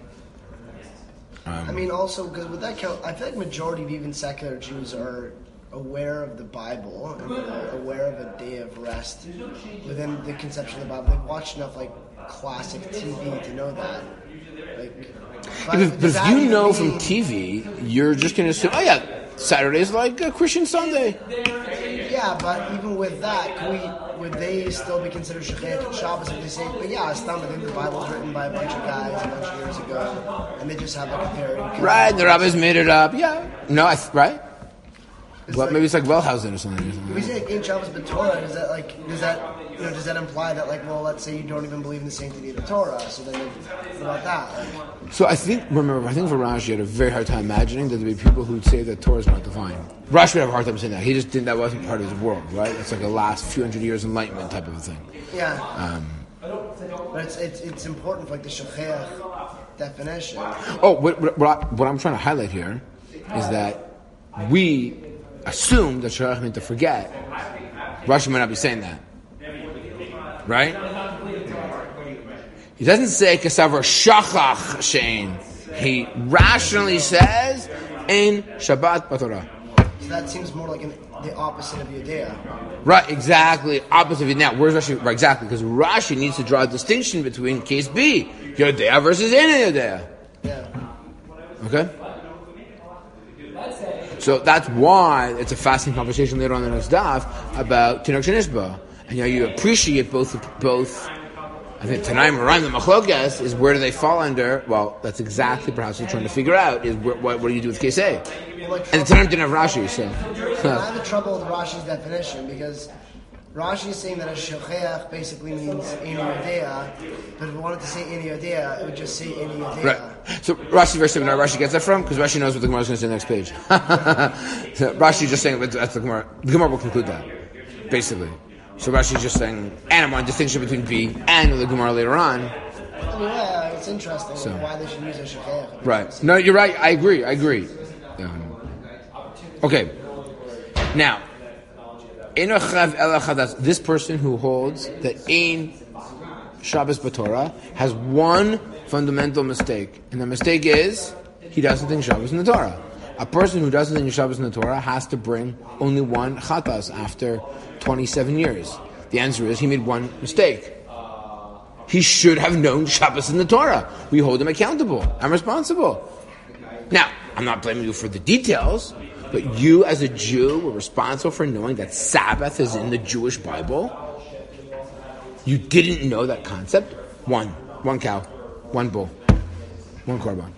Um, I mean, also, because with that count, I feel like majority of even secular Jews are aware of the Bible and are aware of a day of rest within the conception of the Bible. They've watched enough, like, classic T V to know that. Like, but, if, but if you know from T V, you're just going to assume, oh yeah, Saturday's like a Christian Sunday. Yeah, but even with that, could we, would they still be considered Shechet and Shabbos if they say, but yeah, Stam, I think the Bible was written by a bunch of guys a bunch of years ago, and they just have like a parody. Right, the rabbis made it up. Yeah. No, I, right? It's Well, like, maybe it's like Wellhausen or something. Or something. if we say ain't Shabbos but Torah, does that like does that you know does that imply that like well let's say you don't even believe in the sanctity of the Torah, so then what about that? Like, So I think, remember, I think for Rashi had a very hard time imagining that there'd be people who'd say that Torah is not divine. Rashi would have a hard time saying that. He just didn't, that wasn't part of his world, right? It's like a last few hundred years enlightenment type of a thing. yeah, Um, but it's it's it's important for like the Shechet definition. oh, what, what, what, I, what I'm trying to highlight here is that we assume that Shechach meant to forget. Rashi might not be saying that. Right? He doesn't say Kasavar Shachach Shein. He rationally says in Shabbat B'Torah. So that seems more like an, the opposite of Yudea. Right, exactly. Opposite of it. Now, where's Rashi? Right, exactly, because Rashi needs to draw a distinction between case B, Yodea versus Ein Yodea. Yeah. Okay? So that's why it's a fascinating conversation later on in the next daf about Tinuk Shenishba. And you know, you appreciate both, both, I think Tanaim and Rhyme, the Machlokas, is where do they fall under? Well, that's exactly perhaps what you're trying to figure out, is what, what, what do you do with case A? Like, And the Tanaim didn't have Rashi, so. I have a trouble with Rashi's definition because Rashi is saying that a Shechet basically means Ein Yodea, but if we wanted to say Ein Yodea, it would just say Ein Yodea. Right. So Rashi very similar. Rashi gets that from because Rashi knows what the Gemara is going to say next page. So Rashi is just saying that that's the Gemara. The Gemara will conclude that, basically. So Rashi is just saying, and I'm on a distinction between B and the Gemara later on. I mean, yeah, it's interesting So. why they should use a Shechet. Right. No, you're right. I agree. I agree. Um, okay. Now, this person who holds that Ein Shabbos B'Torah has one fundamental mistake, and the mistake is he doesn't think Shabbos in the Torah. A person who doesn't think Shabbos in the Torah has to bring only one chatas after twenty-seven years. The answer is he made one mistake. He should have known Shabbos in the Torah. We hold him accountable. I'm responsible. Now, I'm not blaming you for the details, but you as a Jew were responsible for knowing that Sabbath is in the Jewish Bible. You didn't know that concept. One, one cow, one bull, one korban.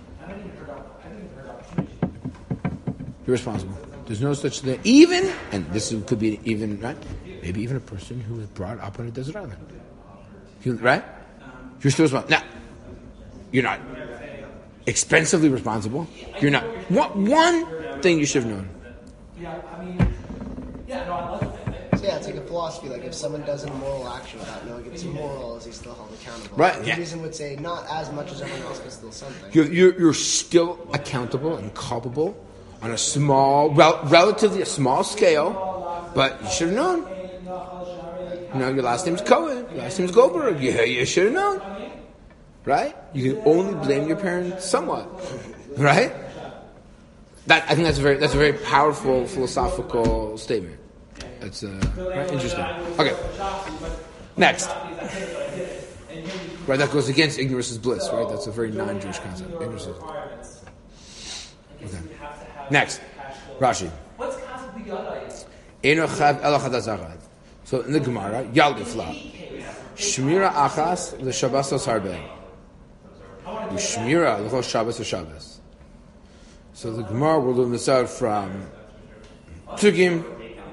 You're responsible. There's no such thing. Even, and this could be even, right? Maybe even a person who was brought up on a desert island. You, right? You're still responsible. Now, you're not expensively responsible. You're not. One, one thing you should have known. So yeah, it's like a philosophy. Like if someone does a moral action without knowing it's immoral, is he still held accountable? Right. The Yeah. reason would say not as much as everyone else, but still something. You're, you're, you're still accountable and culpable on a small, rel- relatively a small scale, but you should have known. You know, your last name's Cohen, your last name's Goldberg. Yeah, you should have known. Right? You can only blame your parents somewhat. Right? That I think that's a very that's a very powerful philosophical statement. That's uh, right? Interesting. Okay. Next. Right, that goes against ignorance is bliss, right? That's a very non-Jewish concept. Ignorance is bliss. Okay. Next. Rashi. Eino chav ela chadas achad. So in the Gemara, Yaldifla. Shmira achas l'shabbasos harbeh. Shmira l'chol Shabbos l'Shabbos. So the Gemara will learn this out from Tugim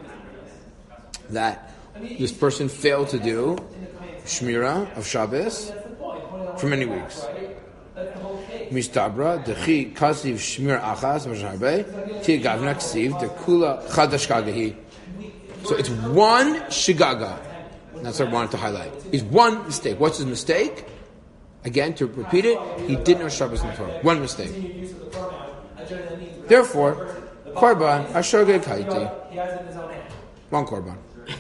that this person failed to do Shmira of Shabbos for many weeks. Mistabra dechi kasiv Shmira achas m'sharbeh ti gavna ksiv de kula chadash kagahi. So it's one shigaga. That's what I wanted to highlight. It's one mistake. What's his mistake? Again, to repeat it, he didn't know Shabbos in the Torah. One mistake. Therefore, korban ashogeg kaiti. One korban.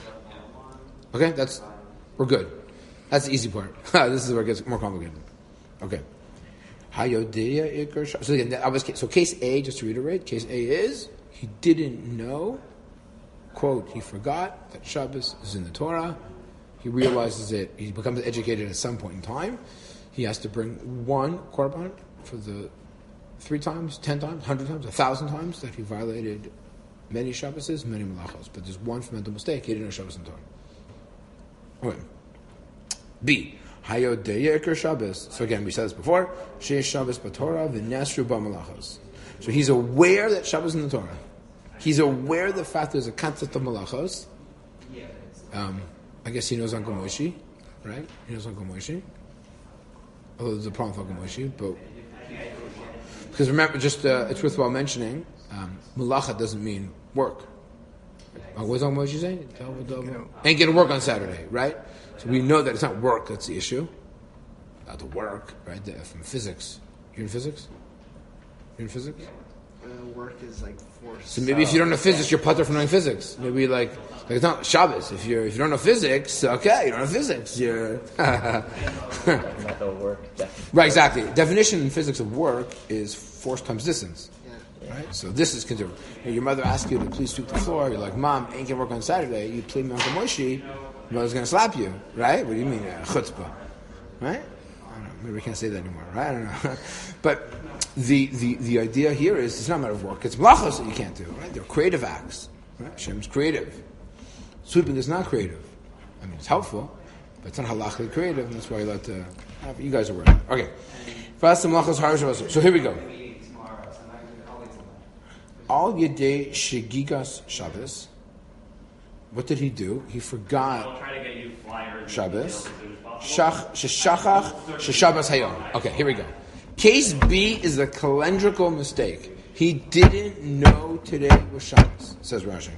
Okay, that's we're good. That's the easy part. This is where it gets more complicated. Okay. Hayodeya ikar. So again, that was so case A. Just to reiterate, case A is he didn't know. Quote, he forgot that Shabbos is in the Torah. He realizes it. He becomes educated at some point in time. He has to bring one korban for the three times, ten times, hundred times, a thousand times that he violated many Shabboses, many malachos. But there's one fundamental mistake. He didn't know Shabbos in the Torah. Okay. B. Hayodeya ikar Shabbos. So again, we said this before. Sheish Shabbos b'Torah v'nesru b'malachos. So he's aware that Shabbos is in the Torah. He's aware of the fact there's a concept of malachos. Um, I guess he knows Uncle Moshe, right? He knows Uncle Moshe. Although there's a problem with Uncle Moshe, but because remember, just uh, it's worthwhile mentioning, um, malacha doesn't mean work. Uh, what's Uncle Moshe saying? Ain't gonna work on Saturday, right? So we know that it's not work that's the issue. Not the work, right? The, from physics. You're in physics? You're in physics? Uh, work is like force. So maybe if you don't know physics, you're putter for knowing physics. Maybe like like it's not Shabbos. If you if you don't know physics, okay, you don't know physics. You're Not the work. right. Exactly. Definition in physics of work is force times distance. Yeah. Right. So this is considered. Your mother asks you to please sweep the floor. You're like, Mom, ain't gonna work on Saturday. You plead me Uncle Moshe. Your mother's gonna slap you. Right? What do you mean, uh, chutzpah? Right? I don't know. Maybe we can't say that anymore. Right? I don't know. But The, the, the idea here is it's not a matter of work. It's malachos that you can't do. Right? They're creative acts. Right? Hashem's creative. Sweeping is not creative. I mean, it's helpful, but it's not halachically creative, and that's why you let to. You guys are working. Okay. So here we go. Al Yedei Shegigas Shabbos. What did he do? He forgot Shabbos. Shach Sheshachach Sheshabbos Hayom. Okay, here we go. Case B is a calendrical mistake. He didn't know today was Shabbos, says Rashi.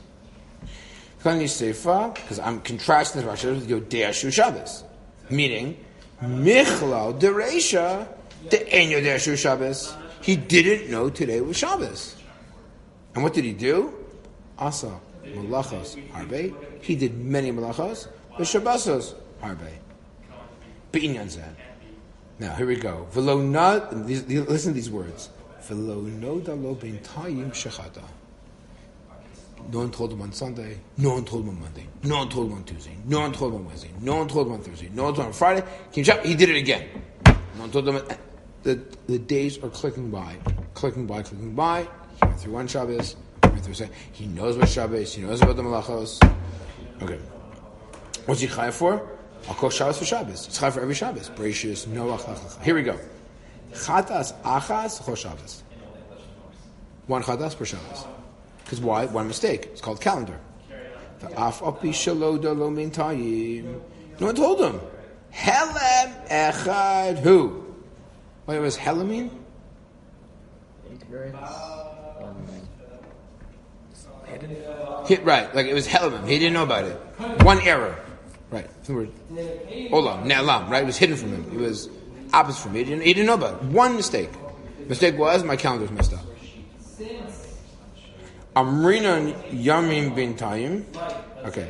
Because I'm contrasting this Rashi with Yodei Shu Shabbos, meaning Michlal Dereisha De'en Yodei Shu Shabbos. He didn't know today was Shabbos. And what did he do? Asa Malachos Harbe. He did many Malachos, but Shabbosos Harbe. B'inyan Zeh. Now, here we go. V'lo na, listen to these words. V'lo noda lo b'intayim shechata. No one told him on Sunday. No one told him on Monday. No one told him on Tuesday. No one told him on Wednesday. No one told him on Thursday. No one told him on Friday. He did it again. No one told him. The, the days are clicking by. Clicking by, clicking by. He went through one Shabbos, every Thursday. He knows about Shabbos. He knows about the Malachos. Okay. What's he chayav for? I'll cook Shabbos for Shabbos. It's chayav for every Shabbos. Bereshis, Noach, Lach. Here we go. Chatas achas chol Shabbos. One chatas per Shabbos. Because why? One mistake. It's called calendar. V'af api shelo dolo min tayim. No one told him. Helem echad who? What was helem mean? Hit right, like it was helem. He didn't know about it. One error. Right. The word olam, ne'alam, right? It was hidden from him. It was opposite from him. He didn't, he didn't know about it. One mistake. Mistake was my calendar was messed up. Amrinan Yamim bin Tayim. Okay.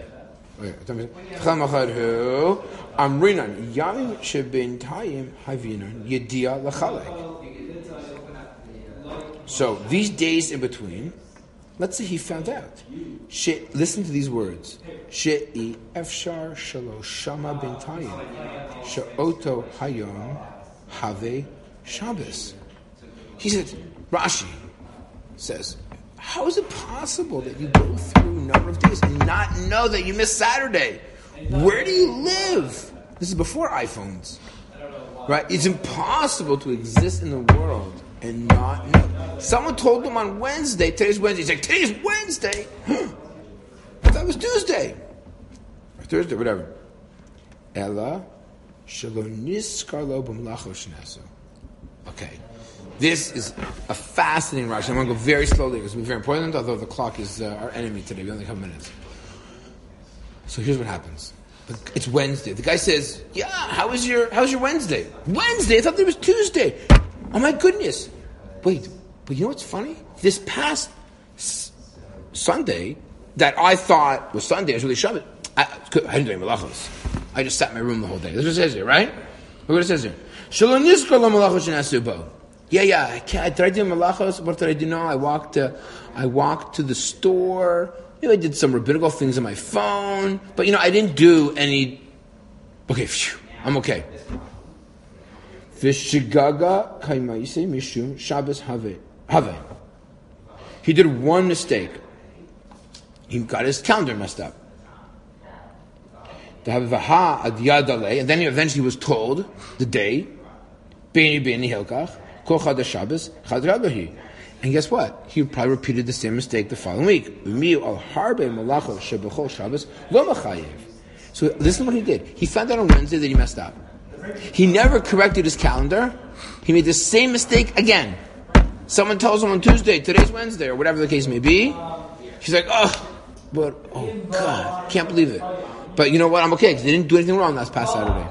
Amrinan Yamim shebin Tayim havinan yedia lachalek. So these days in between, let's say he found out. She, listen to these words. She'i efshar shalosh shama bin Tayim she'oto hayom have Shabbos. He said, Rashi says, how is it possible that you go through a number of days and not know that you missed Saturday? Where do you live? This is before iPhones. Right? It's impossible to exist in the world and not know. Someone told him on Wednesday, today's Wednesday. He's like, today's Wednesday? I thought it was Tuesday. Or Thursday, whatever. Ella shelo niskar lo b'melacha shnesu. Okay. This is a fascinating Rashi. I'm going to go very slowly because it's very important, although the clock is uh, our enemy today. We only have minutes. So here's what happens. It's Wednesday. The guy says, yeah, how was your how was your Wednesday? Wednesday? I thought it was Tuesday. Oh my goodness. Wait, but you know what's funny? This past s- Sunday that I thought was Sunday was really Shabbat. I, I didn't do any malachos. I just sat in my room the whole day. That's what it says here, right? Look what it says here. Shelo niskar lo malachos shenasu bo. Yeah, yeah. I, can't, I tried doing malachos. What did I do? No, I walked. Uh, I walked to the store. Maybe I did some rabbinical things on my phone. But you know, I didn't do any. Okay, phew, I'm okay. Vishigaga kaimaise mishum Shabbos have have. He did one mistake. He got his calendar messed up. And then he eventually was told the day. And guess what? He probably repeated the same mistake the following week. So listen to what he did. He found out on Wednesday that he messed up. He never corrected his calendar. He made the same mistake again. Someone tells him on Tuesday, today's Wednesday, or whatever the case may be. He's like, oh, but, oh God, can't believe it. But you know what? I'm okay, because they didn't do anything wrong last past Saturday.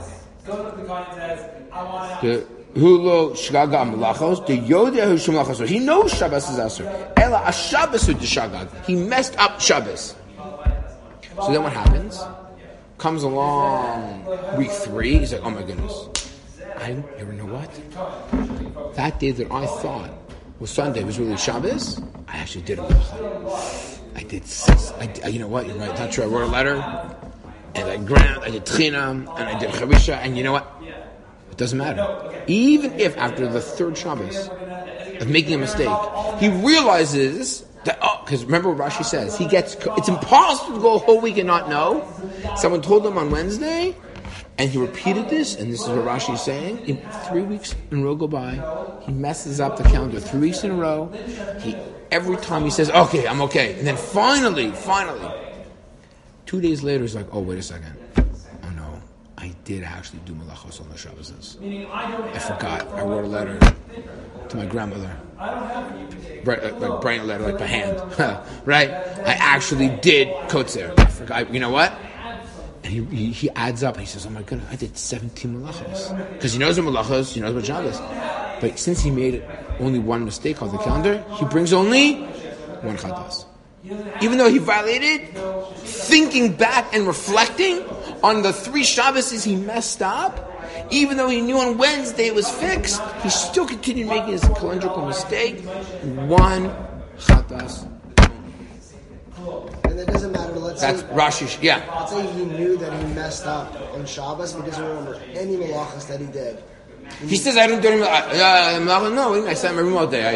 The Hulo Shgaga Malachos, the Yodeh Hushmalachos. He knows Shabbos is Asur. Ela Ashabbos Hu Shagag. He messed up Shabbos. So then what happens? Comes along week three, he's like, oh my goodness. I never know what? That day that I thought was Sunday was really Shabbos, I actually did it. I did six. I, you know what? You're right. Not true. I wrote a letter, and I ground. I did tchina, and I did chavisha, and you know what? It doesn't matter. Even if after the third Shabbos of making a mistake, he realizes that, oh, because remember what Rashi says, he gets. It's impossible to go a whole week and not know. Someone told him on Wednesday, and he repeated this, and this is what Rashi is saying. In three weeks in a row go by, he messes up the calendar. Three weeks in a row, he. Every time he says, okay, I'm okay. And then finally, finally, two days later, he's like, oh, wait a second. Oh, no, I did actually do malachos on the Shabbos. I forgot. I wrote a letter to my grandmother. Right, like, like writing a letter, like by hand. Right? I actually did kotzer. I forgot. You know what? And he, he, he adds up, and he says, oh, my goodness, I did seventeen malachos. Because he knows the malachos, he knows what Shabbos. But since he made it only one mistake on the calendar, he brings only one chatas. Even though he violated, thinking back and reflecting on the three Shabbos he messed up, even though he knew on Wednesday it was fixed, he still continued making his calendrical mistake. One chatas. And it doesn't matter. Let's That's say, Rashi. Yeah. Let's say he knew that he messed up on Shabbos, but he doesn't remember any malachas that he did. He says, I don't do any malachos. No, I sat in my room all day. I did.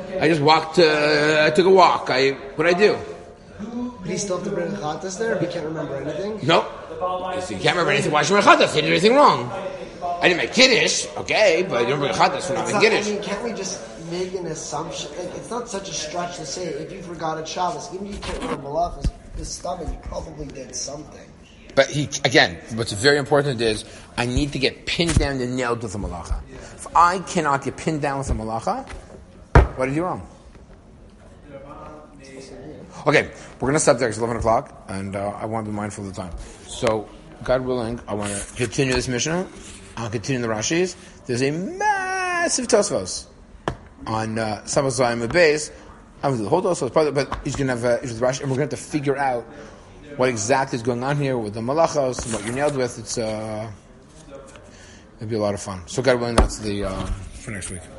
I just walked. Uh, I took a walk. I what did I do? But he still have to bring a chatas there if he can't remember anything? Nope. So you can't remember anything. Why should you bring a chatas? He did anything wrong. I didn't make kiddush, okay, but you don't bring a chatas for not It's making not- kiddush. I mean, can't we just make an assumption? Like, it's not such a stretch to say if you forgot at Shabbos, even if you can't remember malachas, his stomach, you probably did something. But he again, what's very important is I need to get pinned down and nailed with a malacha. If I cannot get pinned down with a malacha, what did you wrong? Okay, we're going to stop there. It's eleven o'clock, and uh, I want to be mindful of the time. So, God willing, I want to continue this Mishnah. I'll continue the Rashis. There's a massive Tosfos on uh, Sabbath Zayim Beis. I will do the whole Tosfos, part of it, but he's going to have uh, the Rashi, and we're going to have to figure out what exactly is going on here with the malachos and what you're nailed with. It's uh, it'll be a lot of fun. So, God willing, that's the uh, for next week.